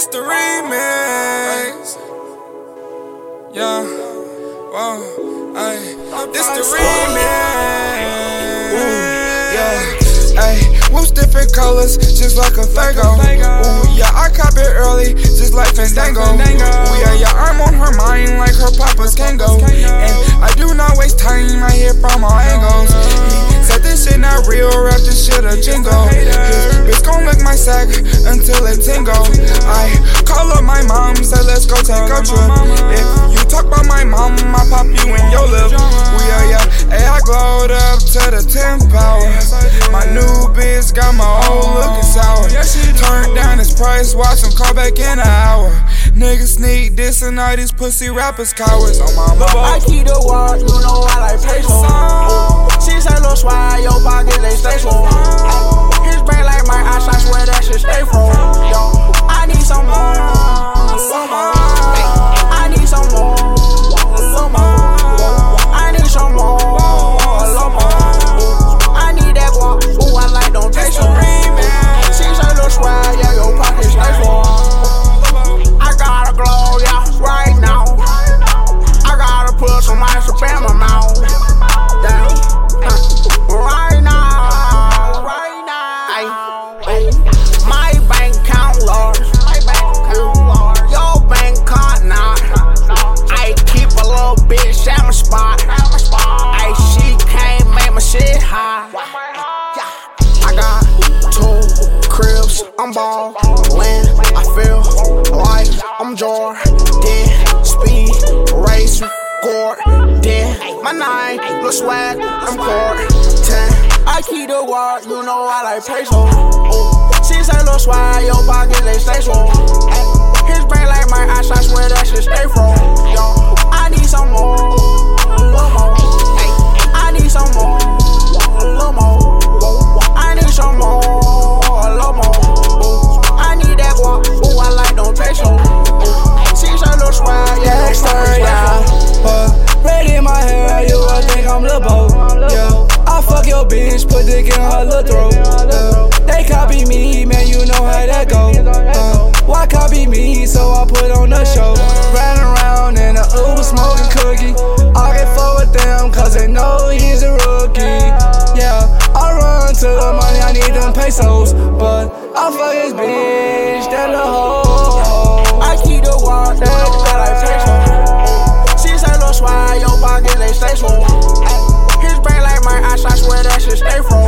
This the remix. Yeah, whoa, ayy. This the remix. Yeah, ayy. Whoops, different colors, just like a Fago. Ooh, yeah, I cop it early, just like Fandango. Ooh, yeah, I'm on her mind like her papa's Kango. And I do not waste time, I hear from all angles. He said this shit not real, rap this shit a jingle. His bitch gon' lick my sack until it tingle. I call up my mom, said let's go take a trip. If you talk about my mom, I pop you in your lip. Ooh, yeah, ayy, I glowed up to the 10th power. My new bitch got my old looking sour. Turned down his price, watch him call back in an hour. Niggas sneak this and all these pussy rappers cowards on my mama. I keep the walk, you know I like peso. She say little swag, your pocket they stay full. His brain like my eyes, I swear that shit stay full. Yo, I need some more, some more. I need some more, some more. I need some more, some more. I need that walk, ooh I like don't taste so. She say little swag, yeah your pocket stay full. I gotta glow, yeah, right now. I gotta put some ice up in my mouth. Damn. Right now. My bank account large. Your bank account not. I keep a little bitch at my spot. Ay, she can't make my shit high. I got 2 cribs, I'm ballin'. I feel like I'm Jordan. Speed, race, Gordon. My 9, look swag, I'm court 10. I keep the walk, you know I like peso. She say little swag, your pocket they stay full. His brain like my eyes, I swear that shit stay full. Yo, I need some more, little more. I need some more, little more. I need some more, little more. I need that walk, ooh I like don't taste so. She say little swag, yeah, your pocket stay full. Red in my hair, you would think I'm Lil Bo. Yeah, I fuck your bitch, put dick in her little throat. They copy me, man, you know how that go. Why copy me? So I put on the show. Riding around in a Uber smoking cookie. I get fuck with them cause they know he's a rookie. Yeah, I run to the money, I need them pesos. But I fuck his bitch, that little hoe. I keep the walk, that I like peso. She say little swag, your pocket they stay full. His brain like my eyes, I swear that shit stay full.